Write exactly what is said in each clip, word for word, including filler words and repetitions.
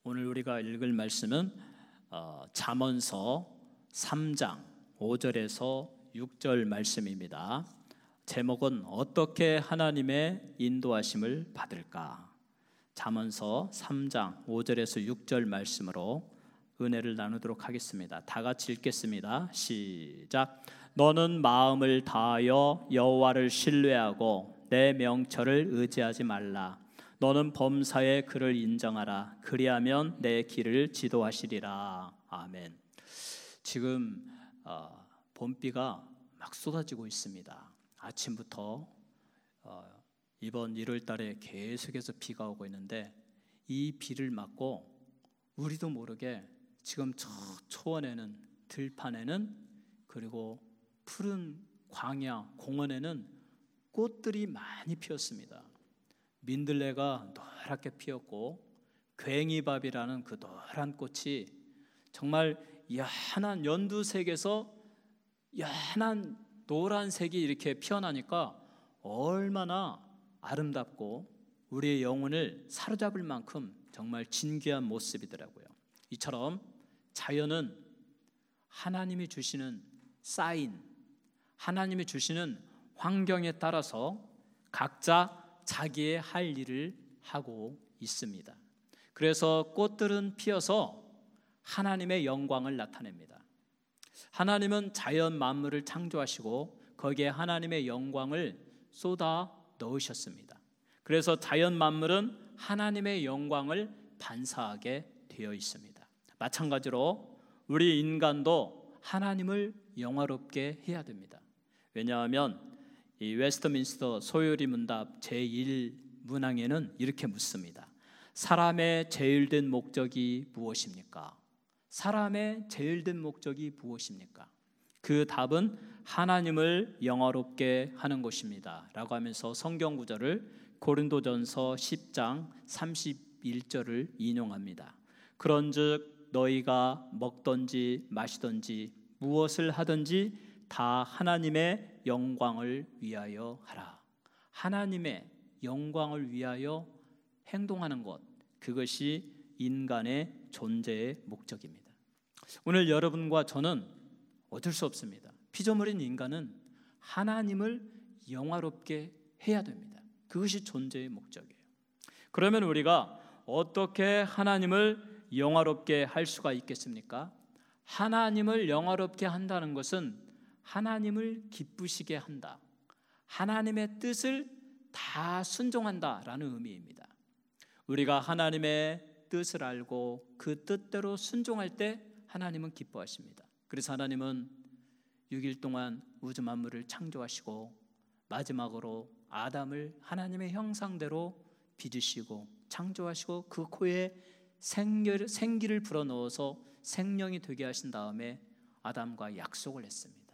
오늘 우리가 읽을 말씀은 어, 잠언서 삼 장 오 절에서 육 절 말씀입니다. 제목은 어떻게 하나님의 인도하심을 받을까? 잠언서 삼 장 오 절에서 육 절 말씀으로 은혜를 나누도록 하겠습니다. 다 같이 읽겠습니다. 시작. 너는 마음을 다하여 여호와를 신뢰하고 내 명철을 의지하지 말라. 너는 범사의 그를 인정하라. 그리하면 내 길을 지도하시리라. 아멘. 지금 어, 봄비가 막 쏟아지고 있습니다. 아침부터 어, 이번 일월 달에 계속해서 비가 오고 있는데 이 비를 맞고 우리도 모르게 지금 저 초원에는, 들판에는, 그리고 푸른 광야 공원에는 꽃들이 많이 피었습니다. 민들레가 노랗게 피었고 괭이밥이라는 그 노란 꽃이 정말 연한 연두색에서 연한 노란색이 이렇게 피어나니까 얼마나 아름답고 우리의 영혼을 사로잡을 만큼 정말 진귀한 모습이더라고요. 이처럼 자연은 하나님이 주시는 사인, 하나님이 주시는 환경에 따라서 각자 자기의 할 일을 하고 있습니다. 그래서 꽃들은 피어서 하나님의 영광을 나타냅니다. 하나님은 자연 만물을 창조하시고 거기에 하나님의 영광을 쏟아 넣으셨습니다. 그래서 자연 만물은 하나님의 영광을 반사하게 되어 있습니다. 마찬가지로 우리 인간도 하나님을 영화롭게 해야 됩니다. 왜냐하면 이 웨스트민스터 소요리 문답 제일 문항에는 이렇게 묻습니다. 사람의 제일 된 목적이 무엇입니까? 사람의 제일 된 목적이 무엇입니까? 그 답은 하나님을 영화롭게 하는 것입니다 라고 하면서 성경 구절을 고린도전서 십 장 삼십일 절을 인용합니다. 그런즉 너희가 먹든지 마시든지 무엇을 하든지 다 하나님의 영광을 위하여 하라. 하나님의 영광을 위하여 행동하는 것, 그것이 인간의 존재의 목적입니다. 오늘 여러분과 저는 어쩔 수 없습니다. 피조물인 인간은 하나님을 영화롭게 해야 됩니다. 그것이 존재의 목적이에요. 그러면 우리가 어떻게 하나님을 영화롭게 할 수가 있겠습니까? 하나님을 영화롭게 한다는 것은 하나님을 기쁘시게 한다, 하나님의 뜻을 다 순종한다라는 의미입니다. 우리가 하나님의 뜻을 알고 그 뜻대로 순종할 때 하나님은 기뻐하십니다. 그래서 하나님은 육 일 동안 우주 만물을 창조하시고 마지막으로 아담을 하나님의 형상대로 빚으시고 창조하시고 그 코에 생기를, 생기를 불어넣어서 생명이 되게 하신 다음에 아담과 약속을 했습니다.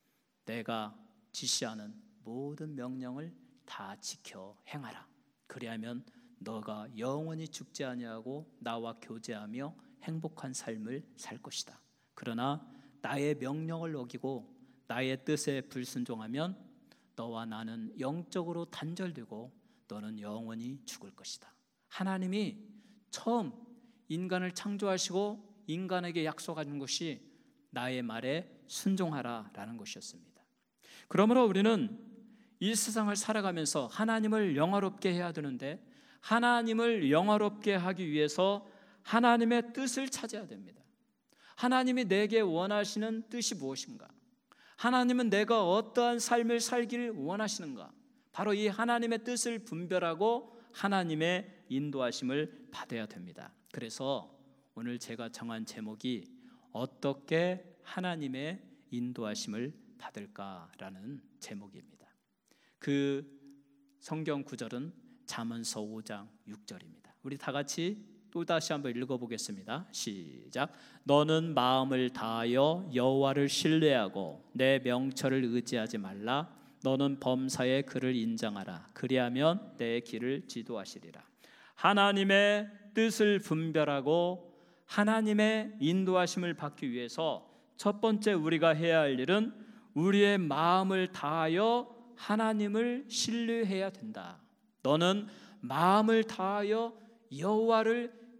내가 지시하는 모든 명령을 다 지켜 행하라. 그리하면 너가 영원히 죽지 아니하고 나와 교제하며 행복한 삶을 살 것이다. 그러나 나의 명령을 어기고 나의 뜻에 불순종하면 너와 나는 영적으로 단절되고 너는 영원히 죽을 것이다. 하나님이 처음 인간을 창조하시고 인간에게 약속하는 것이 나의 말에 순종하라라는 것이었습니다. 그러므로 우리는 이 세상을 살아가면서 하나님을 영화롭게 해야 되는데 하나님을 영화롭게 하기 위해서 하나님의 뜻을 찾아야 됩니다. 하나님이 내게 원하시는 뜻이 무엇인가? 하나님은 내가 어떠한 삶을 살기를 원하시는가? 바로 이 하나님의 뜻을 분별하고 하나님의 인도하심을 받아야 됩니다. 그래서 오늘 제가 정한 제목이 어떻게 하나님의 인도하심을 받을까라는 제목입니다. 그 성경 구절은 잠언서 오 장 육 절입니다. 우리 다 같이 또 다시 한번 읽어보겠습니다. 시작. 너는 마음을 다하여 여호와를 신뢰하고 내 명철을 의지하지 말라. 너는 범사의 그를 인정하라. 그리하면 내 길을 지도하시리라. 하나님의 뜻을 분별하고 하나님의 인도하심을 받기 위해서 첫 번째 우리가 해야 할 일은 우리의 마음을 다하여 하나님을 신뢰해야 된다. 너는 마음을 다하여 여호와를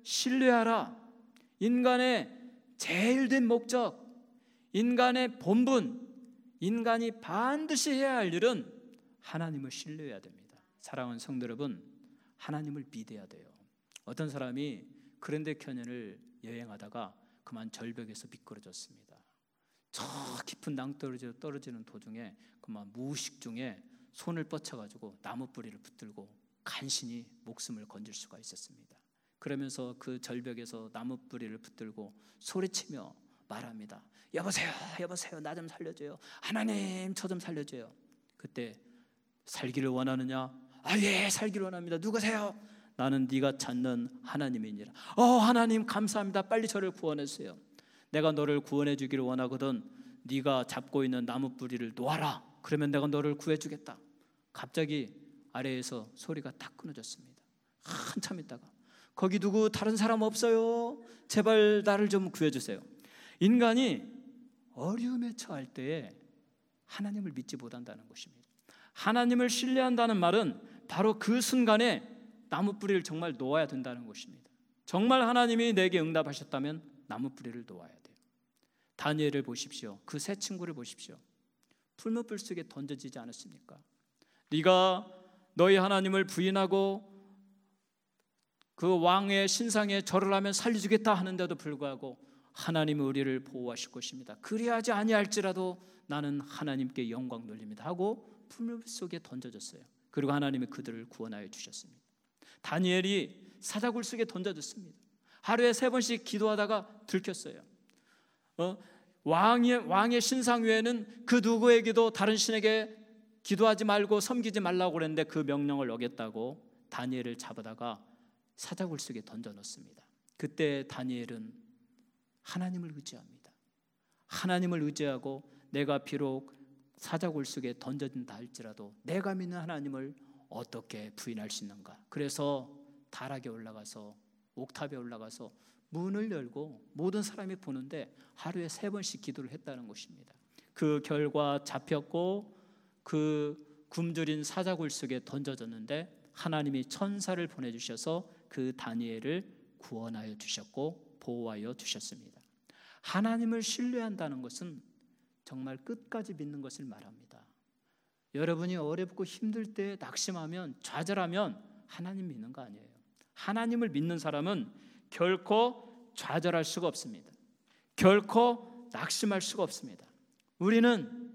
신뢰하라. 인간의 제일 된 목적, 인간의 본분, 인간이 반드시 해야 할 일은 하나님을 신뢰해야 됩니다. 사랑하는 성도 여러분, 하나님을 믿어야 돼요. 어떤 사람이 그랜드 캐년을 여행하다가 그만 절벽에서 미끄러졌습니다. 저 깊은 낭떠러지로 떨어지는 도중에 그만 무의식 중에 손을 뻗쳐가지고 나무 뿌리를 붙들고 간신히 목숨을 건질 수가 있었습니다. 그러면서 그 절벽에서 나무 뿌리를 붙들고 소리치며 말합니다. 여보세요, 여보세요, 나 좀 살려줘요. 하나님, 저 좀 살려줘요. 그때 살기를 원하느냐? 아, 예, 살기를 원합니다. 누구세요? 나는 네가 찾는 하나님이니라. 어, 하나님 감사합니다. 빨리 저를 구원해주세요. 내가 너를 구원해 주기를 원하거든. 네가 잡고 있는 나무 뿌리를 놓아라. 그러면 내가 너를 구해주겠다. 갑자기 아래에서 소리가 딱 끊어졌습니다. 한참 있다가 거기 누구 다른 사람 없어요? 제발 나를 좀 구해주세요. 인간이 어려움에 처할 때에 하나님을 믿지 못한다는 것입니다. 하나님을 신뢰한다는 말은 바로 그 순간에 나무 뿌리를 정말 놓아야 된다는 것입니다. 정말 하나님이 내게 응답하셨다면 나무 뿌리를 놓아야 돼요. 다니엘을 보십시오. 그 세 친구를 보십시오. 풀무불 속에 던져지지 않았습니까? 네가 너희 하나님을 부인하고 그 왕의 신상에 절을 하면 살려주겠다 하는데도 불구하고 하나님은 우리를 보호하실 것입니다. 그리하지 아니할지라도 나는 하나님께 영광 돌립니다 하고 풀무불 속에 던져졌어요. 그리고 하나님이 그들을 구원하여 주셨습니다. 다니엘이 사자굴 속에 던져졌습니다. 하루에 세 번씩 기도하다가 들켰어요. 어? 왕의, 왕의 신상 외에는 그 누구에게도 다른 신에게 기도하지 말고 섬기지 말라고 그랬는데 그 명령을 어겼다고 다니엘을 잡아다가 사자굴 속에 던져넣습니다. 그때 다니엘은 하나님을 의지합니다. 하나님을 의지하고 내가 비록 사자굴 속에 던져진다 할지라도 내가 믿는 하나님을 어떻게 부인할 수 있는가. 그래서 다락에 올라가서 옥탑에 올라가서 문을 열고 모든 사람이 보는데 하루에 세 번씩 기도를 했다는 것입니다. 그 결과 잡혔고 그 굶주린 사자굴 속에 던져졌는데 하나님이 천사를 보내주셔서 그 다니엘을 구원하여 주셨고 보호하여 주셨습니다. 하나님을 신뢰한다는 것은 정말 끝까지 믿는 것을 말합니다. 여러분이 어렵고 힘들 때 낙심하면 좌절하면 하나님 믿는 거 아니에요. 하나님을 믿는 사람은 결코 좌절할 수가 없습니다. 결코 낙심할 수가 없습니다. 우리는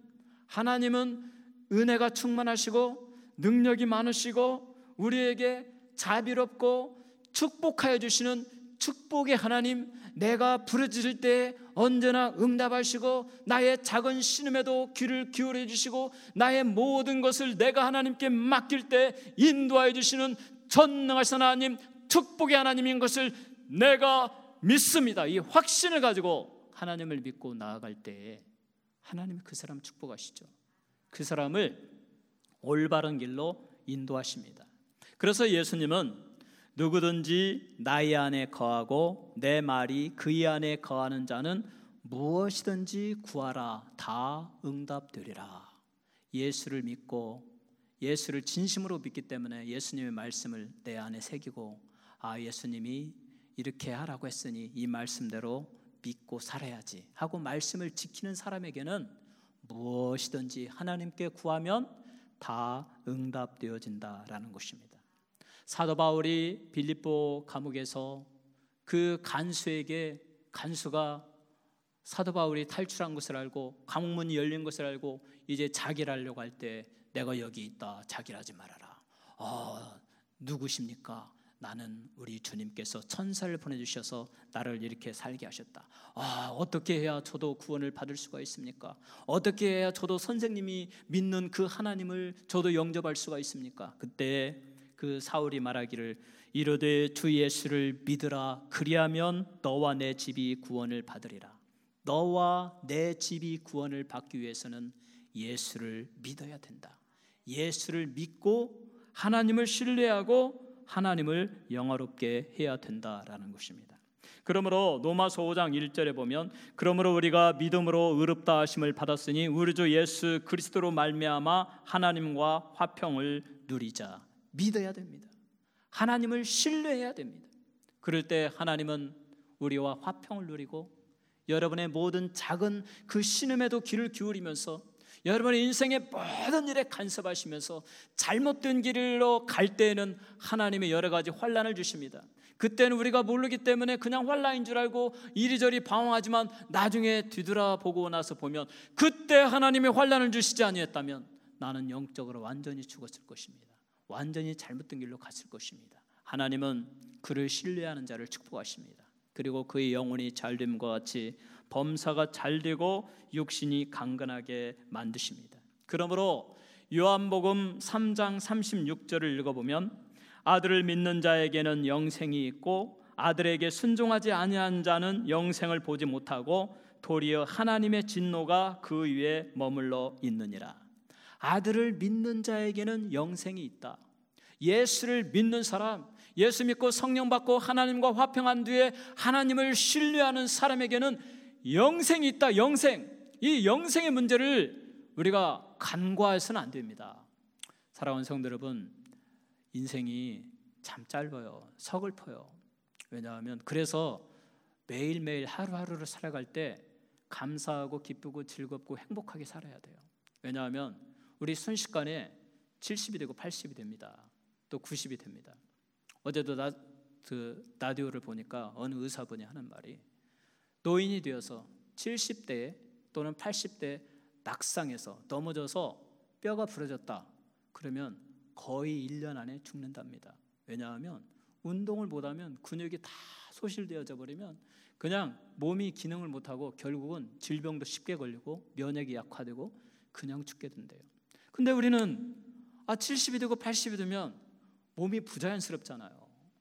하나님은 은혜가 충만하시고 능력이 많으시고 우리에게 자비롭고 축복하여 주시는 축복의 하나님, 내가 부르짖을 때 언제나 응답하시고 나의 작은 신음에도 귀를 기울여 주시고 나의 모든 것을 내가 하나님께 맡길 때 인도하여 주시는 전능하신 하나님, 축복의 하나님인 것을 내가 믿습니다. 이 확신을 가지고 하나님을 믿고 나아갈 때에 하나님이 그 사람 축복하시죠. 그 사람을 올바른 길로 인도하십니다. 그래서 예수님은 누구든지 나의 안에 거하고 내 말이 그의 안에 거하는 자는 무엇이든지 구하라 다 응답되리라. 예수를 믿고 예수를 진심으로 믿기 때문에 예수님의 말씀을 내 안에 새기고 아, 예수님이 이렇게 하라고 했으니 이 말씀대로 믿고 살아야지 하고 말씀을 지키는 사람에게는 무엇이든지 하나님께 구하면 다 응답되어진다라는 것입니다. 사도 바울이 빌립보 감옥에서 그 간수에게, 간수가 사도 바울이 탈출한 것을 알고 감옥문이 열린 것을 알고 이제 자기를 하려고 할 때 내가 여기 있다, 자기를 하지 말아라. 아, 누구십니까? 나는 우리 주님께서 천사를 보내주셔서 나를 이렇게 살게 하셨다. 아, 어떻게 해야 저도 구원을 받을 수가 있습니까? 어떻게 해야 저도 선생님이 믿는 그 하나님을 저도 영접할 수가 있습니까? 그때 그 사울이 말하기를 이르되 주 예수를 믿으라. 그리하면 너와 내 집이 구원을 받으리라. 너와 내 집이 구원을 받기 위해서는 예수를 믿어야 된다. 예수를 믿고 하나님을 신뢰하고 하나님을 영화롭게 해야 된다라는 것입니다. 그러므로 로마서 오 장 일 절에 보면 그러므로 우리가 믿음으로 의롭다 하심을 받았으니 우리 주 예수 그리스도로 말미암아 하나님과 화평을 누리자. 믿어야 됩니다. 하나님을 신뢰해야 됩니다. 그럴 때 하나님은 우리와 화평을 누리고 여러분의 모든 작은 그 신음에도 귀를 기울이면서 여러분의 인생의 모든 일에 간섭하시면서 잘못된 길로 갈 때에는 하나님의 여러 가지 환난을 주십니다. 그때는 우리가 모르기 때문에 그냥 환난인 줄 알고 이리저리 방황하지만 나중에 뒤돌아보고 나서 보면 그때 하나님의 환난을 주시지 아니했다면 나는 영적으로 완전히 죽었을 것입니다. 완전히 잘못된 길로 갔을 것입니다. 하나님은 그를 신뢰하는 자를 축복하십니다. 그리고 그의 영혼이 잘됨과 같이 범사가 잘되고 육신이 강건하게 만드십니다. 그러므로 요한복음 삼 장 삼십육 절을 읽어보면 아들을 믿는 자에게는 영생이 있고 아들에게 순종하지 아니한 자는 영생을 보지 못하고 도리어 하나님의 진노가 그 위에 머물러 있느니라. 아들을 믿는 자에게는 영생이 있다. 예수를 믿는 사람, 예수 믿고 성령 받고 하나님과 화평한 뒤에 하나님을 신뢰하는 사람에게는 영생이 있다. 영생. 이 영생의 문제를 우리가 간과해서는 안 됩니다. 사랑하는 성도 여러분, 인생이 참 짧아요. 서글퍼요. 왜냐하면 그래서 매일매일 하루하루를 살아갈 때 감사하고 기쁘고 즐겁고 행복하게 살아야 돼요. 왜냐하면 우리 순식간에 칠십이 되고 팔십이 됩니다. 또 구십이 됩니다. 어제도 나, 그 라디오를 보니까 어느 의사분이 하는 말이 노인이 되어서 칠십 대 또는 팔십 대 낙상해서 넘어져서 뼈가 부러졌다. 그러면 거의 일 년 안에 죽는답니다. 왜냐하면 운동을 못하면 근육이 다 소실되어져 버리면 그냥 몸이 기능을 못하고 결국은 질병도 쉽게 걸리고 면역이 약화되고 그냥 죽게 된대요. 근데 우리는 아 칠십이 되고 팔십이 되면 몸이 부자연스럽잖아요.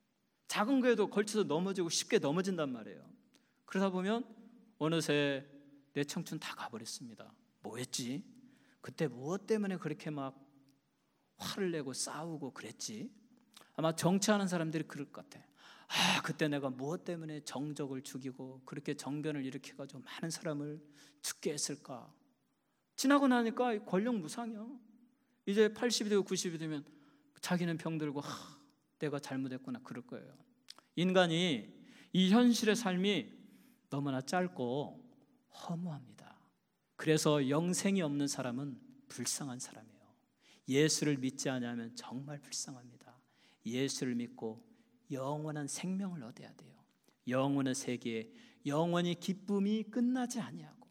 작은 거에도 걸쳐서 넘어지고 쉽게 넘어진단 말이에요. 그러다 보면 어느새 내 청춘 다 가버렸습니다. 뭐 했지? 그때 무엇 때문에 그렇게 막 화를 내고 싸우고 그랬지? 아마 정치하는 사람들이 그럴 것 같아. 아, 그때 내가 무엇 때문에 정적을 죽이고 그렇게 정변을 일으켜가지고 많은 사람을 죽게 했을까? 지나고 나니까 권력 무상이야. 이제 팔십이 되고 구십이 되면 자기는 병들고 하, 내가 잘못했구나 그럴 거예요. 인간이 이 현실의 삶이 너무나 짧고 허무합니다. 그래서 영생이 없는 사람은 불쌍한 사람이에요. 예수를 믿지 않으면 정말 불쌍합니다. 예수를 믿고 영원한 생명을 얻어야 돼요. 영원의 세계에 영원히 기쁨이 끝나지 아니하고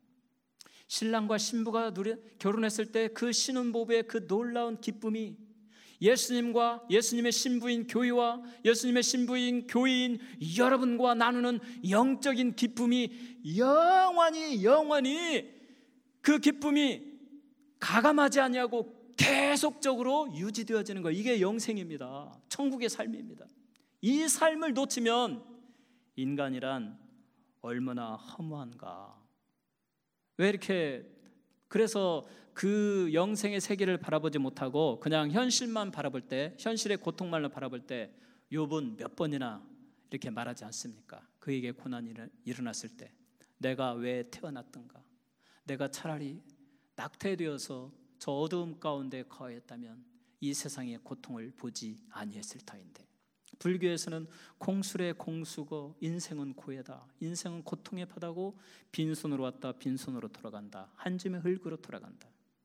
신랑과 신부가 누려, 결혼했을 때 그 신혼부부의 그 놀라운 기쁨이 예수님과 예수님의 신부인 교회와 예수님의 신부인 교회인 여러분과 나누는 영적인 기쁨이 영원히 영원히 그 기쁨이 가감하지 아니하고 계속적으로 유지되어지는 거, 이게 영생입니다. 천국의 삶입니다. 이 삶을 놓치면 인간이란 얼마나 허무한가. 왜 이렇게 그래서 그 영생의 세계를 바라보지 못하고 그냥 현실만 바라볼 때, 현실의 고통만을 바라볼 때 욥은 몇 번이나 이렇게 말하지 않습니까? 그에게 고난이 일어났을 때 내가 왜 태어났던가, 내가 차라리 낙태되어서 저 어두움 가운데 거했다면 이 세상의 고통을 보지 아니했을 터인데. 불교에서는 공술의 공수고 인생은 고해다. 인생은 고통의 바다고 빈손으로 왔다 빈손으로 돌아간다. 한 줌의 흙으로 돌아간다.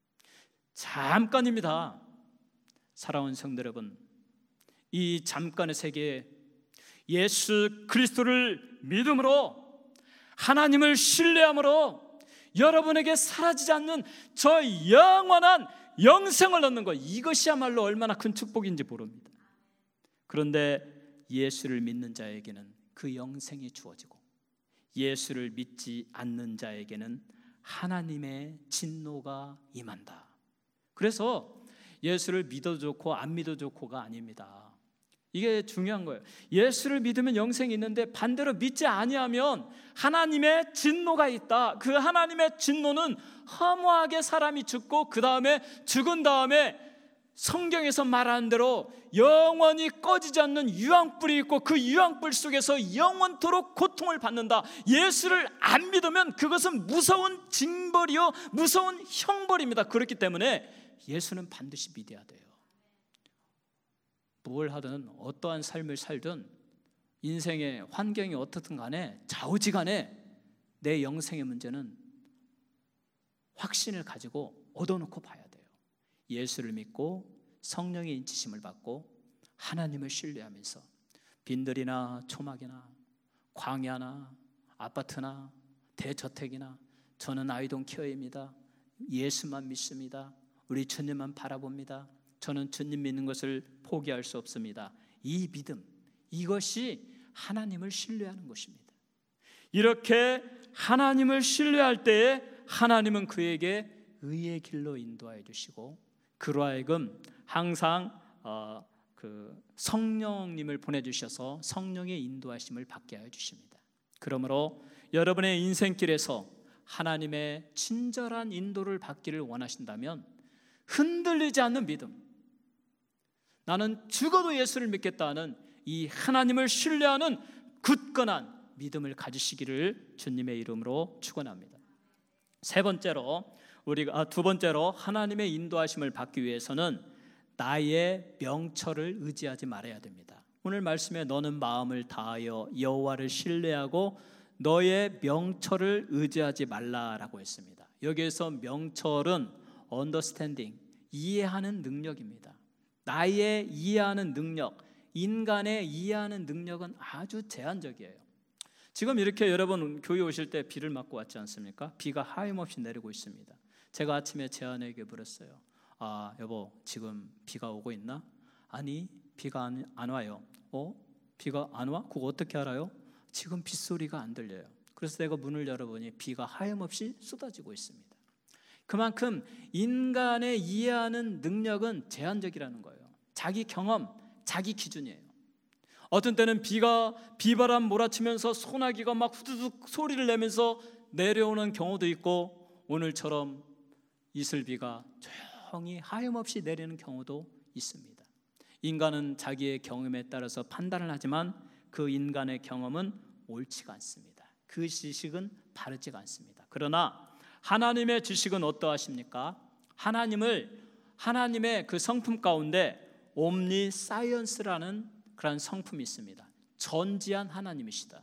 잠깐입니다. 사랑하는 성도 여러분, 이 잠깐의 세계에 예수 그리스도를 믿음으로 하나님을 신뢰함으로 여러분에게 사라지지 않는 저 영원한 영생을 얻는 것, 이것이야말로 얼마나 큰 축복인지 모릅니다. 그런데 예수를 믿는 자에게는 그 영생이 주어지고 예수를 믿지 않는 자에게는 하나님의 진노가 임한다. 그래서 예수를 믿어도 좋고 안 믿어도 좋고가 아닙니다. 이게 중요한 거예요. 예수를 믿으면 영생이 있는데 반대로 믿지 아니하면 하나님의 진노가 있다. 그 하나님의 진노는 허무하게 사람이 죽고 그 다음에 죽은 다음에 성경에서 말하는 대로 영원히 꺼지지 않는 유황불이 있고 그 유황불 속에서 영원토록 고통을 받는다. 예수를 안 믿으면 그것은 무서운 징벌이요 무서운 형벌입니다. 그렇기 때문에 예수는 반드시 믿어야 돼요. 뭘 하든 어떠한 삶을 살든 인생의 환경이 어떻든 간에 좌우지간에 내 영생의 문제는 확신을 가지고 얻어놓고 봐야 돼요. 예수를 믿고 성령의 인치심을 받고 하나님을 신뢰하면서 빈들이나 초막이나 광야나 아파트나 대저택이나 저는 아이돈 케어입니다. 예수만 믿습니다. 우리 주님만 바라봅니다. 저는 주님 믿는 것을 포기할 수 없습니다. 이 믿음, 이것이 하나님을 신뢰하는 것입니다. 이렇게 하나님을 신뢰할 때에 하나님은 그에게 의의 길로 인도하여 주시고 그로 하여금 항상 어, 그 성령님을 보내주셔서 성령의 인도하심을 받게 하여 주십니다. 그러므로 여러분의 인생길에서 하나님의 친절한 인도를 받기를 원하신다면 흔들리지 않는 믿음, 나는 죽어도 예수를 믿겠다는 이 하나님을 신뢰하는 굳건한 믿음을 가지시기를 주님의 이름으로 축원합니다. 세 번째로 우리가 아, 두 번째로 하나님의 인도하심을 받기 위해서는 나의 명철을 의지하지 말아야 됩니다. 오늘 말씀에 너는 마음을 다하여 여호와를 신뢰하고 너의 명철을 의지하지 말라라고 했습니다. 여기에서 명철은 understanding, 이해하는 능력입니다. 나의 이해하는 능력, 인간의 이해하는 능력은 아주 제한적이에요. 지금 이렇게 여러분 교회 오실 때 비를 맞고 왔지 않습니까? 비가 하염없이 내리고 있습니다. 제가 아침에 제 아내에게 물었어요. 아, 여보, 지금 비가 오고 있나? 아니, 비가 안, 안 와요. 어? 비가 안 와? 그거 어떻게 알아요? 지금 빗소리가 안 들려요. 그래서 내가 문을 열어보니 비가 하염없이 쏟아지고 있습니다. 그만큼 인간의 이해하는 능력은 제한적이라는 거예요. 자기 경험, 자기 기준이에요. 어떤 때는 비가 비바람 몰아치면서 소나기가 막 후두둑 소리를 내면서 내려오는 경우도 있고 오늘처럼 이슬비가 조용히 하염없이 내리는 경우도 있습니다. 인간은 자기의 경험에 따라서 판단을 하지만 그 인간의 경험은 옳지가 않습니다. 그 지식은 바르지가 않습니다. 그러나 하나님의 지식은 어떠하십니까? 하나님을 하나님의 그 성품 가운데 옴니사이언스라는 그런 성품이 있습니다. 전지한 하나님이시다.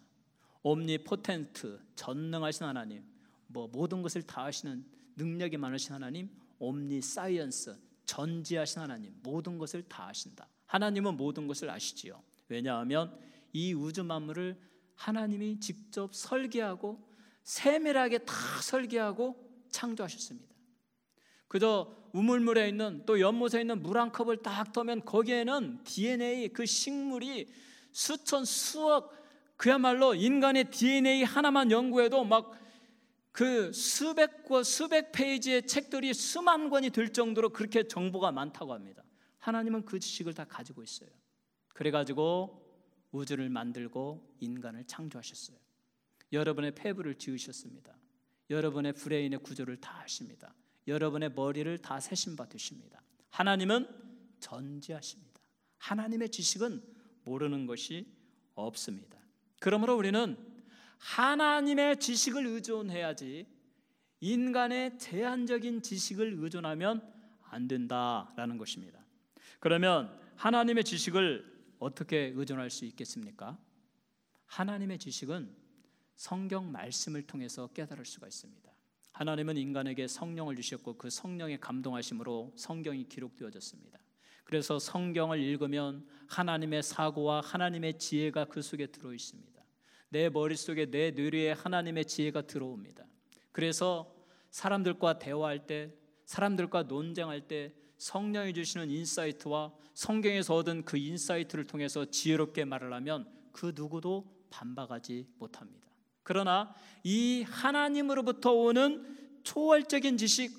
옴니포텐트, 전능하신 하나님, 뭐 모든 것을 다 하시는 능력이 많으신 하나님, 옴니사이언스, 전지하신 하나님, 모든 것을 다 아신다. 하나님은 모든 것을 아시지요. 왜냐하면 이 우주 만물을 하나님이 직접 설계하고 세밀하게 다 설계하고 창조하셨습니다. 그저 우물물에 있는 또 연못에 있는 물 한 컵을 딱 떠면 거기에는 디엔에이 그 식물이 수천 수억 그야말로 인간의 디엔에이 하나만 연구해도 막 그 수백 권 수백 페이지의 책들이 수만 권이 될 정도로 그렇게 정보가 많다고 합니다. 하나님은 그 지식을 다 가지고 있어요. 그래가지고 우주를 만들고 인간을 창조하셨어요. 여러분의 폐부를 지으셨습니다. 여러분의 브레인의 구조를 다 아십니다. 여러분의 머리를 다 세신 바 되십니다. 하나님은 전지하십니다. 하나님의 지식은 모르는 것이 없습니다. 그러므로 우리는 하나님의 지식을 의존해야지 인간의 제한적인 지식을 의존하면 안 된다라는 것입니다. 그러면 하나님의 지식을 어떻게 의존할 수 있겠습니까? 하나님의 지식은 성경 말씀을 통해서 깨달을 수가 있습니다. 하나님은 인간에게 성령을 주셨고 그 성령의 감동하심으로 성경이 기록되어졌습니다. 그래서 성경을 읽으면 하나님의 사고와 하나님의 지혜가 그 속에 들어있습니다. 내 머릿속에 내 뇌리에 하나님의 지혜가 들어옵니다. 그래서 사람들과 대화할 때, 사람들과 논쟁할 때 성령이 주시는 인사이트와 성경에서 얻은 그 인사이트를 통해서 지혜롭게 말을 하면 그 누구도 반박하지 못합니다. 그러나 이 하나님으로부터 오는 초월적인 지식,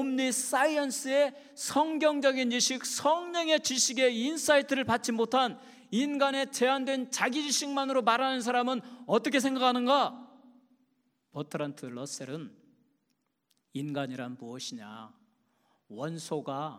옴니사이언스의 성경적인 지식, 성령의 지식의 인사이트를 받지 못한 인간의 제한된 자기 지식만으로 말하는 사람은 어떻게 생각하는가? 버트란트 러셀은 인간이란 무엇이냐? 원소가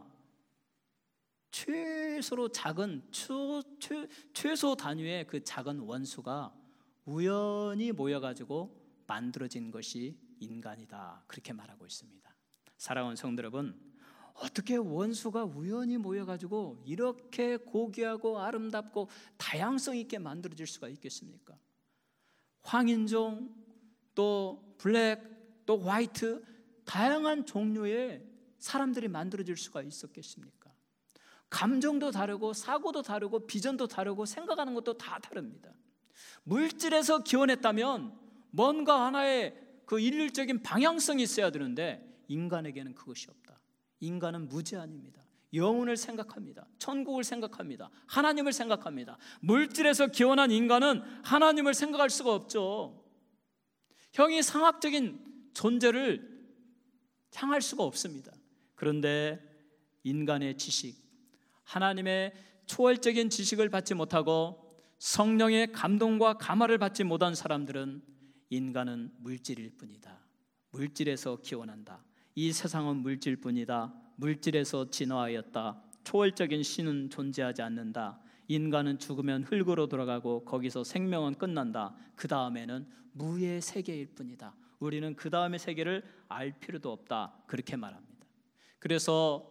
최소로 작은 최, 최, 최소 단위의 그 작은 원소가 우연히 모여가지고 만들어진 것이 인간이다. 그렇게 말하고 있습니다. 사랑하는 성도 여러분, 어떻게 원수가 우연히 모여가지고 이렇게 고귀하고 아름답고 다양성 있게 만들어질 수가 있겠습니까? 황인종, 또 블랙, 또 화이트, 다양한 종류의 사람들이 만들어질 수가 있었겠습니까? 감정도 다르고 사고도 다르고 비전도 다르고 생각하는 것도 다 다릅니다. 물질에서 기원했다면 뭔가 하나의 그 일률적인 방향성이 있어야 되는데 인간에게는 그것이 없다. 인간은 무제한입니다. 영혼을 생각합니다. 천국을 생각합니다. 하나님을 생각합니다. 물질에서 기원한 인간은 하나님을 생각할 수가 없죠. 형이 상학적인 존재를 향할 수가 없습니다. 그런데 인간의 지식, 하나님의 초월적인 지식을 받지 못하고 성령의 감동과 감화를 받지 못한 사람들은 인간은 물질일 뿐이다. 물질에서 기원한다. 이 세상은 물질뿐이다. 물질에서 진화하였다. 초월적인 신은 존재하지 않는다. 인간은 죽으면 흙으로 돌아가고 거기서 생명은 끝난다. 그 다음에는 무의 세계일 뿐이다. 우리는 그 다음의 세계를 알 필요도 없다. 그렇게 말합니다. 그래서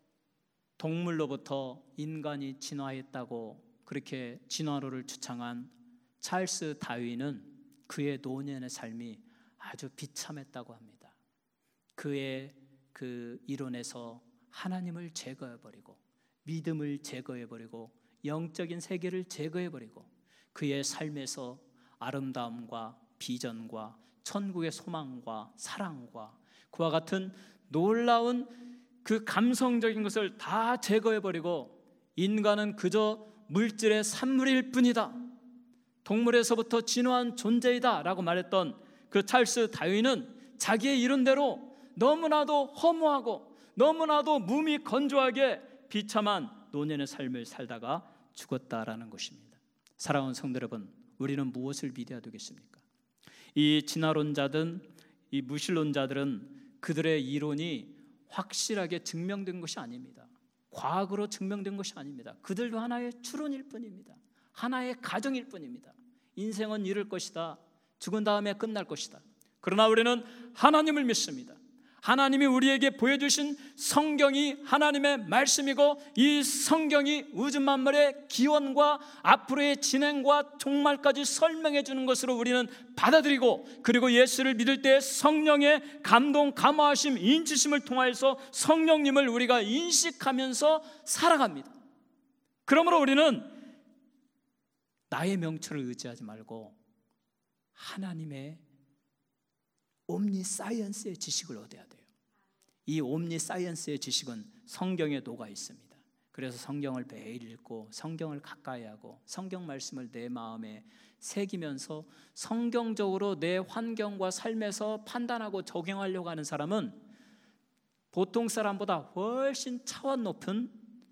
동물로부터 인간이 진화했다고 그렇게 진화론을 주창한 찰스 다윈은 그의 노년의 삶이 아주 비참했다고 합니다. 그의 그 이론에서 하나님을 제거해버리고 믿음을 제거해버리고 영적인 세계를 제거해버리고 그의 삶에서 아름다움과 비전과 천국의 소망과 사랑과 그와 같은 놀라운 그 감성적인 것을 다 제거해버리고 인간은 그저 물질의 산물일 뿐이다. 동물에서부터 진화한 존재이다 라고 말했던 그 찰스 다윈은 자기의 이론대로 너무나도 허무하고 너무나도 몸이 건조하게 비참한 노년의 삶을 살다가 죽었다라는 것입니다. 사랑하는 성도 여러분, 우리는 무엇을 믿어야 되겠습니까? 이 진화론자든 이 무신론자들은 그들의 이론이 확실하게 증명된 것이 아닙니다. 과학으로 증명된 것이 아닙니다. 그들도 하나의 추론일 뿐입니다. 하나의 가정일 뿐입니다. 인생은 이럴 것이다. 죽은 다음에 끝날 것이다. 그러나 우리는 하나님을 믿습니다. 하나님이 우리에게 보여주신 성경이 하나님의 말씀이고 이 성경이 우주 만물의 기원과 앞으로의 진행과 종말까지 설명해 주는 것으로 우리는 받아들이고, 그리고 예수를 믿을 때 성령의 감동, 감화하심, 인치심을 통하여서 성령님을 우리가 인식하면서 살아갑니다. 그러므로 우리는 나의 명철을 의지하지 말고 하나님의 옴니사이언스의 지식을 얻어야 돼요. 이 옴니사이언스의 지식은 성경에 녹아 있습니다. 그래서 성경을 매일 읽고 성경을 가까이 하고 성경 말씀을 내 마음에 새기면서 성경적으로 내 환경과 삶에서 판단하고 적용하려고 하는 사람은 보통 사람보다 훨씬 차원 높은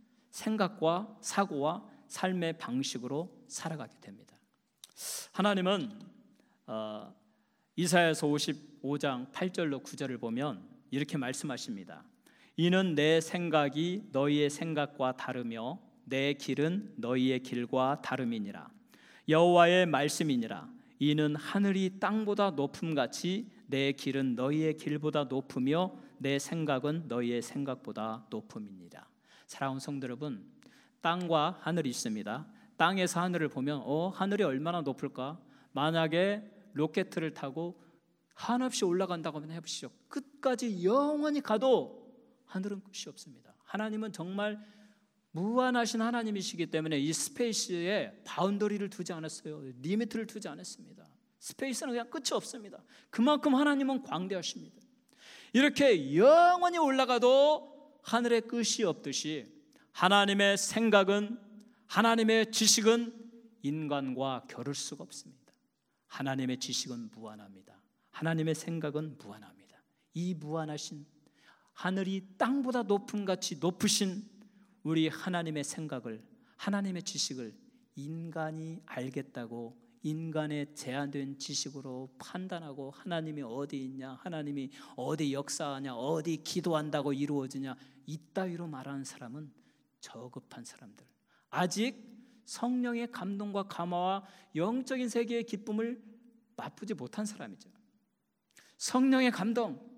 생각과 사고와 삶의 방식으로 살아가게 됩니다. 하나님은 어, 이사야서 오십오 장 팔 절로 구 절을 보면 이렇게 말씀하십니다. 이는 내 생각이 너희의 생각과 다르며 내 길은 너희의 길과 다름이니라. 여호와의 말씀이니라. 이는 하늘이 땅보다 높음같이 내 길은 너희의 길보다 높으며 내 생각은 너희의 생각보다 높음이니라. 사랑하는 성도 여러분, 땅과 하늘이 있습니다. 땅에서 하늘을 보면 어 하늘이 얼마나 높을까? 만약에 로켓을 타고 한없이 올라간다고 하면 해보시죠. 끝까지 영원히 가도 하늘은 끝이 없습니다. 하나님은 정말 무한하신 하나님이시기 때문에 이 스페이스에 바운더리를 두지 않았어요. 리미트를 두지 않았습니다. 스페이스는 그냥 끝이 없습니다. 그만큼 하나님은 광대하십니다. 이렇게 영원히 올라가도 하늘의 끝이 없듯이 하나님의 생각은, 하나님의 지식은 인간과 겨룰 수가 없습니다. 하나님의 지식은 무한합니다. 하나님의 생각은 무한합니다. 이 무한하신 하늘이 땅보다 높음같이 높으신 우리 하나님의 생각을, 하나님의 지식을 인간이 알겠다고 인간의 제한된 지식으로 판단하고 하나님이 어디 있냐, 하나님이 어디 역사하냐, 어디 기도한다고 이루어지냐, 이따위로 말하는 사람은 저급한 사람들, 아직 성령의 감동과 감화와 영적인 세계의 기쁨을 맛보지 못한 사람이죠. 성령의 감동,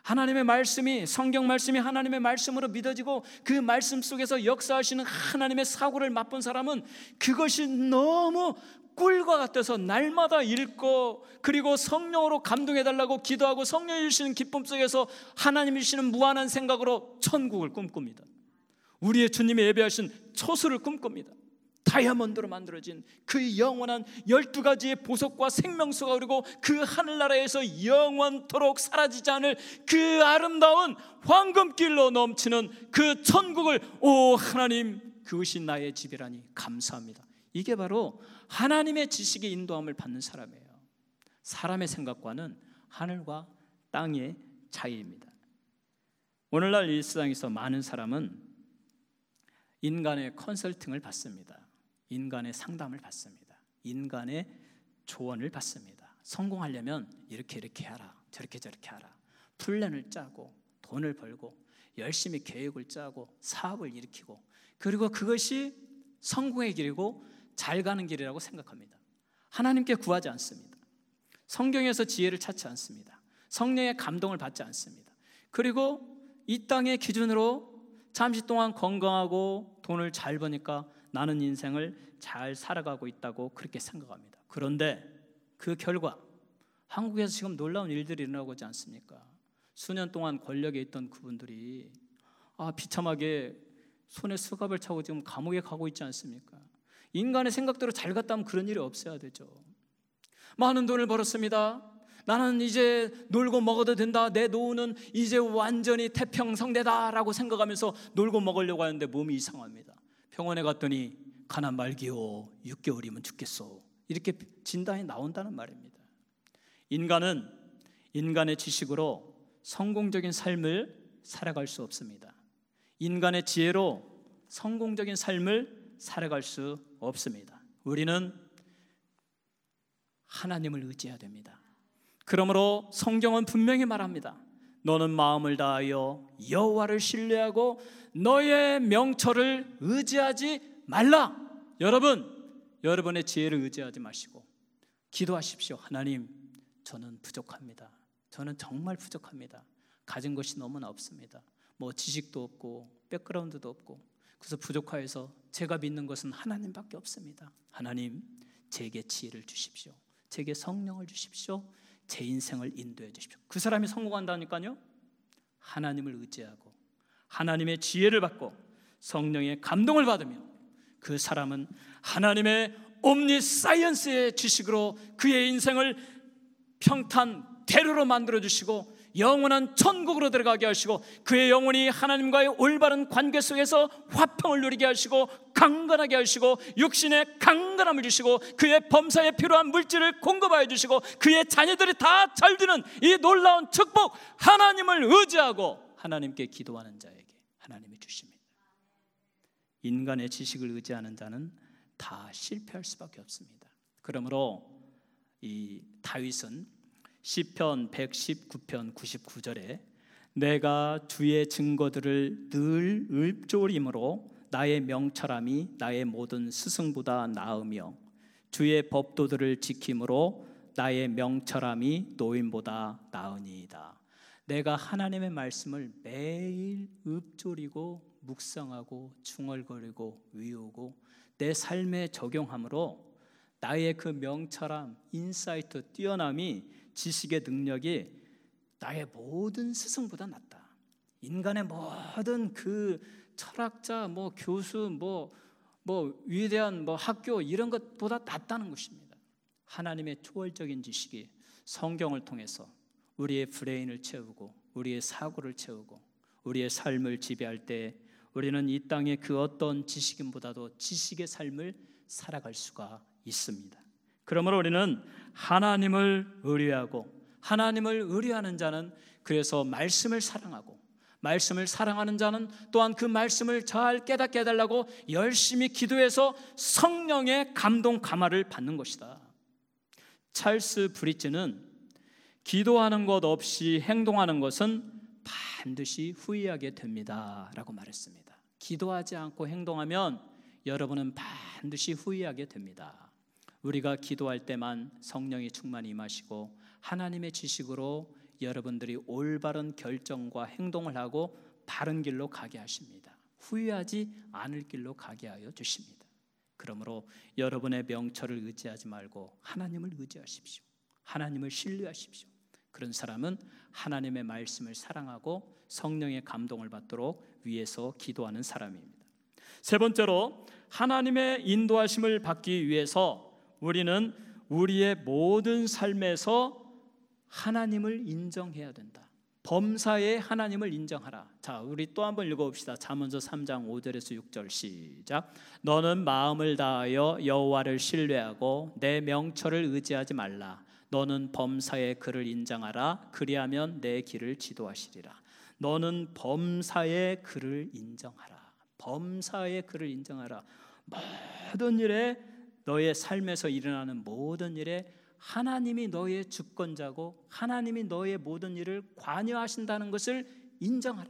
하나님의 말씀이, 성경 말씀이 하나님의 말씀으로 믿어지고 그 말씀 속에서 역사하시는 하나님의 사고를 맛본 사람은 그것이 너무 꿀과 같아서 날마다 읽고, 그리고 성령으로 감동해달라고 기도하고 성령이 주시는 기쁨 속에서 하나님이 주시는 무한한 생각으로 천국을 꿈꿉니다. 우리의 주님이 예배하신 초소를 꿈꿉니다. 다이아몬드로 만들어진 그 영원한 열두 가지의 보석과 생명수가 흐르고 그 하늘나라에서 영원토록 사라지지 않을 그 아름다운 황금길로 넘치는 그 천국을, 오 하나님, 그것이 나의 집이라니 감사합니다. 이게 바로 하나님의 지식의 인도함을 받는 사람이에요. 사람의 생각과는 하늘과 땅의 차이입니다. 오늘날 이 세상에서 많은 사람은 인간의 컨설팅을 받습니다. 인간의 상담을 받습니다. 인간의 조언을 받습니다. 성공하려면 이렇게 이렇게 하라, 저렇게 저렇게 하라. 플랜을 짜고 돈을 벌고 열심히 계획을 짜고 사업을 일으키고, 그리고 그것이 성공의 길이고 잘 가는 길이라고 생각합니다. 하나님께 구하지 않습니다. 성경에서 지혜를 찾지 않습니다. 성령의 감동을 받지 않습니다. 그리고 이 땅의 기준으로 잠시 동안 건강하고 돈을 잘 버니까 나는 인생을 잘 살아가고 있다고 그렇게 생각합니다. 그런데 그 결과 한국에서 지금 놀라운 일들이 일어나고 있지 않습니까? 수년 동안 권력에 있던 그분들이 아 비참하게 손에 수갑을 차고 지금 감옥에 가고 있지 않습니까? 인간의 생각대로 잘 갔다면 그런 일이 없어야 되죠. 많은 돈을 벌었습니다. 나는 이제 놀고 먹어도 된다. 내 노후는 이제 완전히 태평성대다라고 생각하면서 놀고 먹으려고 하는데 몸이 이상합니다. 병원에 갔더니 가난 말기요, 육 개월이면 죽겠소, 이렇게 진단이 나온다는 말입니다. 인간은 인간의 지식으로 성공적인 삶을 살아갈 수 없습니다. 인간의 지혜로 성공적인 삶을 살아갈 수 없습니다. 우리는 하나님을 의지해야 됩니다. 그러므로 성경은 분명히 말합니다. 너는 마음을 다하여 여호와를 신뢰하고 너의 명철을 의지하지 말라. 여러분, 여러분의 지혜를 의지하지 마시고 기도하십시오. 하나님, 저는 부족합니다. 저는 정말 부족합니다. 가진 것이 너무나 없습니다. 뭐 지식도 없고 백그라운드도 없고, 그래서 부족하여서 제가 믿는 것은 하나님밖에 없습니다. 하나님, 제게 지혜를 주십시오. 제게 성령을 주십시오. 제 인생을 인도해 주십시오. 그 사람이 성공한다니까요. 하나님을 의지하고 하나님의 지혜를 받고 성령의 감동을 받으며 그 사람은 하나님의 옴니사이언스의 지식으로 그의 인생을 평탄대로로 만들어주시고 영원한 천국으로 들어가게 하시고 그의 영혼이 하나님과의 올바른 관계 속에서 화평을 누리게 하시고 강건하게 하시고 육신의 강건함을 주시고 그의 범사에 필요한 물질을 공급하여 주시고 그의 자녀들이 다 잘 되는 이 놀라운 축복, 하나님을 의지하고 하나님께 기도하는 자에게 하나님이 주십니다. 인간의 지식을 의지하는 자는 다 실패할 수밖에 없습니다. 그러므로 이 다윗은 시편 백십구 편 구십구 절에 내가 주의 증거들을 늘 읊조림으로 나의 명철함이 나의 모든 스승보다 나으며 주의 법도들을 지킴으로 나의 명철함이 노인보다 나으니이다. 내가 하나님의 말씀을 매일 읊조리고 묵상하고 중얼거리고 외우고 내 삶에 적용함으로 나의 그 명철함, 인사이트, 뛰어남이, 지식의 능력이 나의 모든 스승보다 낫다. 인간의 모든 그 철학자, 뭐 교수, 뭐, 뭐 위대한 뭐 학교 이런 것보다 낫다는 것입니다. 하나님의 초월적인 지식이 성경을 통해서 우리의 브레인을 채우고 우리의 사고를 채우고 우리의 삶을 지배할 때 우리는 이 땅의 그 어떤 지식인보다도 지식의 삶을 살아갈 수가 있습니다. 그러므로 우리는 하나님을 의뢰하고 하나님을 의뢰하는 자는 그래서 말씀을 사랑하고 말씀을 사랑하는 자는 또한 그 말씀을 잘 깨닫게 해달라고 열심히 기도해서 성령의 감동 감화를 받는 것이다. 찰스 브릿지는 기도하는 것 없이 행동하는 것은 반드시 후회하게 됩니다 라고 말했습니다. 기도하지 않고 행동하면 여러분은 반드시 후회하게 됩니다. 우리가 기도할 때만 성령이 충만히 임하시고 하나님의 지식으로 여러분들이 올바른 결정과 행동을 하고 바른 길로 가게 하십니다. 후회하지 않을 길로 가게 하여 주십니다. 그러므로 여러분의 명철을 의지하지 말고 하나님을 의지하십시오. 하나님을 신뢰하십시오. 그런 사람은 하나님의 말씀을 사랑하고 성령의 감동을 받도록 위해서 기도하는 사람입니다. 세 번째로, 하나님의 인도하심을 받기 위해서 우리는 우리의 모든 삶에서 하나님을 인정해야 된다. 범사에 하나님을 인정하라. 자, 우리 또 한번 읽어봅시다. 잠언서 삼 장 오 절에서 육 절 시작. 너는 마음을 다하여 여호와를 신뢰하고 내 명철을 의지하지 말라. 너는 범사에 그를 인정하라. 그리하면 내 길을 지도하시리라. 너는 범사에 그를 인정하라. 범사에 그를 인정하라. 모든 일에, 너의 삶에서 일어나는 모든 일에 하나님이 너의 주권자고 하나님이 너의 모든 일을 관여하신다는 것을 인정하라.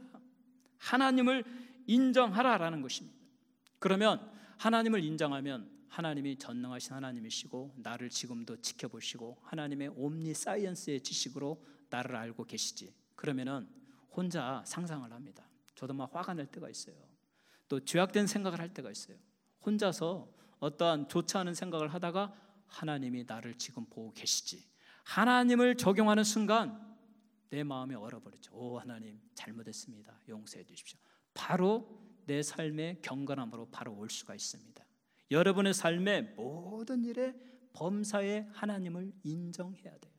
하나님을 인정하라라는 것입니다. 그러면 하나님을 인정하면 하나님이 전능하신 하나님이시고 나를 지금도 지켜보시고 하나님의 옴니사이언스의 지식으로 나를 알고 계시지. 그러면은 혼자 상상을 합니다. 저도 막 화가 날 때가 있어요. 또 죄악된 생각을 할 때가 있어요. 혼자서 어떠한 좋지 않은 생각을 하다가 하나님이 나를 지금 보고 계시지. 하나님을 적용하는 순간 내 마음이 얼어버리죠. 오, 하나님 잘못했습니다. 용서해 주십시오. 바로 내 삶의 경건함으로 바로 올 수가 있습니다. 여러분의 삶의 모든 일에 범사에 하나님을 인정해야 돼요.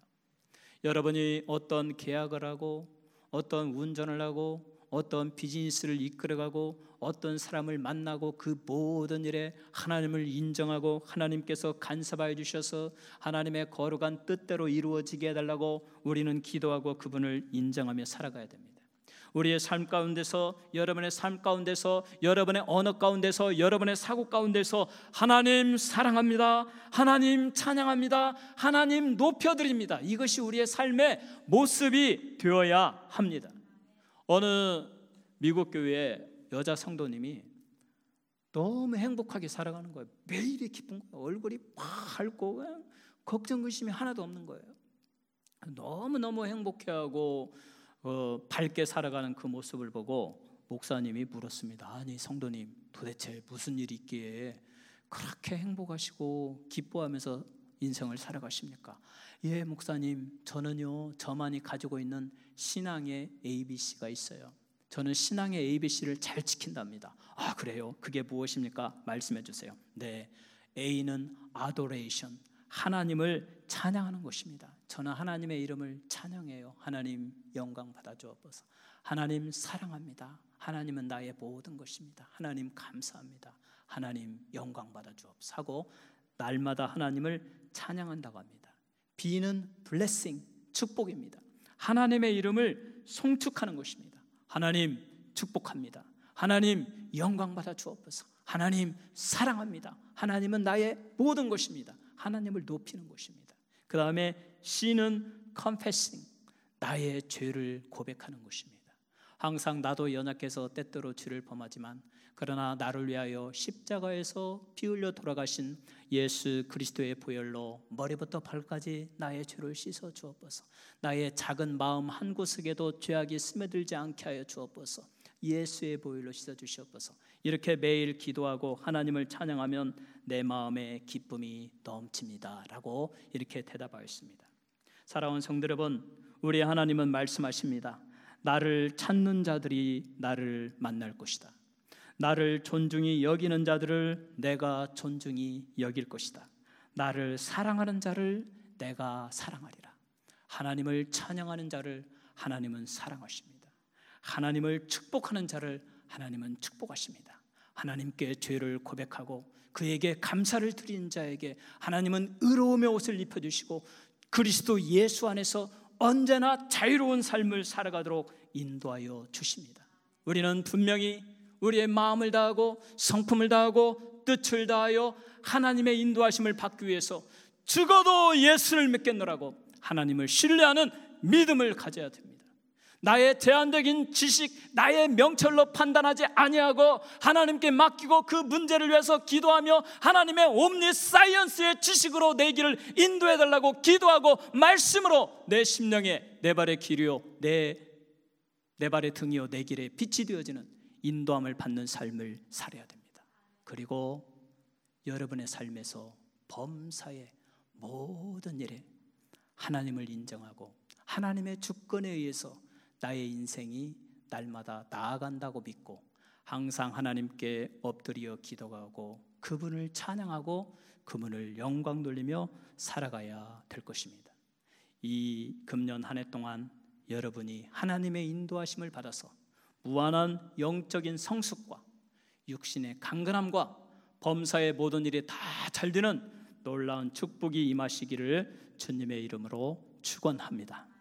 여러분이 어떤 계약을 하고 어떤 운전을 하고 어떤 비즈니스를 이끌어가고 어떤 사람을 만나고 그 모든 일에 하나님을 인정하고 하나님께서 간섭하여 주셔서 하나님의 거룩한 뜻대로 이루어지게 해달라고 우리는 기도하고 그분을 인정하며 살아가야 됩니다. 우리의 삶 가운데서, 여러분의 삶 가운데서, 여러분의 언어 가운데서, 여러분의 사고 가운데서 하나님 사랑합니다, 하나님 찬양합니다, 하나님 높여드립니다. 이것이 우리의 삶의 모습이 되어야 합니다. 어느 미국 교회의 여자 성도님이 너무 행복하게 살아가는 거예요. 매일이 기쁜 거예요. 얼굴이 밝고 그냥 걱정 근심이 하나도 없는 거예요. 너무너무 행복해하고 어, 밝게 살아가는 그 모습을 보고 목사님이 물었습니다. 아니 성도님, 도대체 무슨 일이 있기에 그렇게 행복하시고 기뻐하면서 인생을 살아가십니까? 예, 목사님, 저는요 저만이 가지고 있는 신앙의 에이비씨가 있어요. 저는 신앙의 에이비씨를 잘 지킨답니다. 아, 그래요? 그게 무엇입니까? 말씀해 주세요. 네, A는 adoration, 하나님을 찬양하는 것입니다. 저는 하나님의 이름을 찬양해요. 하나님 영광 받아 주옵소서. 하나님 사랑합니다. 하나님은 나의 모든 것입니다. 하나님 감사합니다. 하나님 영광 받아 주옵소서 하고 날마다 하나님을 찬양한다고 합니다. B는 blessing, 축복입니다. 하나님의 이름을 송축하는 것입니다. 하나님 축복합니다. 하나님 영광 받아 주옵소서. 하나님 사랑합니다. 하나님은 나의 모든 것입니다. 하나님을 높이는 것입니다. 그 다음에 C는 confessing, 나의 죄를 고백하는 것입니다. 항상 나도 연약해서 때때로 죄를 범하지만 그러나 나를 위하여 십자가에서 피 흘려 돌아가신 예수 그리스도의 보혈로 머리부터 발까지 나의 죄를 씻어 주옵소서. 나의 작은 마음 한 구석에도 죄악이 스며들지 않게 하여 주옵소서. 예수의 보혈로 씻어 주시옵소서. 이렇게 매일 기도하고 하나님을 찬양하면 내 마음에 기쁨이 넘칩니다 라고 이렇게 대답하였습니다. 사랑하는 성도 여러분, 우리 하나님은 말씀하십니다. 나를 찾는 자들이 나를 만날 것이다. 나를 존중히 여기는 자들을 내가 존중히 여길 것이다. 나를 사랑하는 자를 내가 사랑하리라. 하나님을 찬양하는 자를 하나님은 사랑하십니다. 하나님을 축복하는 자를 하나님은 축복하십니다. 하나님께 죄를 고백하고 그에게 감사를 드리는 자에게 하나님은 의로움의 옷을 입혀주시고 그리스도 예수 안에서 언제나 자유로운 삶을 살아가도록 인도하여 주십니다. 우리는 분명히 우리의 마음을 다하고 성품을 다하고 뜻을 다하여 하나님의 인도하심을 받기 위해서 죽어도 예수를 믿겠노라고 하나님을 신뢰하는 믿음을 가져야 됩니다. 나의 제한적인 지식, 나의 명철로 판단하지 아니하고 하나님께 맡기고 그 문제를 위해서 기도하며 하나님의 옴니사이언스의 지식으로 내 길을 인도해달라고 기도하고 말씀으로 내 심령에 내 발의 길이요 내, 내 발의 등이요 내 길에 빛이 되어지는 인도함을 받는 삶을 살아야 됩니다. 그리고 여러분의 삶에서 범사의 모든 일에 하나님을 인정하고 하나님의 주권에 의해서 나의 인생이 날마다 나아간다고 믿고 항상 하나님께 엎드려 기도하고 그분을 찬양하고 그분을 영광 돌리며 살아가야 될 것입니다. 이 금년 한 해 동안 여러분이 하나님의 인도하심을 받아서 무한한 영적인 성숙과 육신의 강건함과 범사의 모든 일이 다 잘 되는 놀라운 축복이 임하시기를 주님의 이름으로 축원합니다.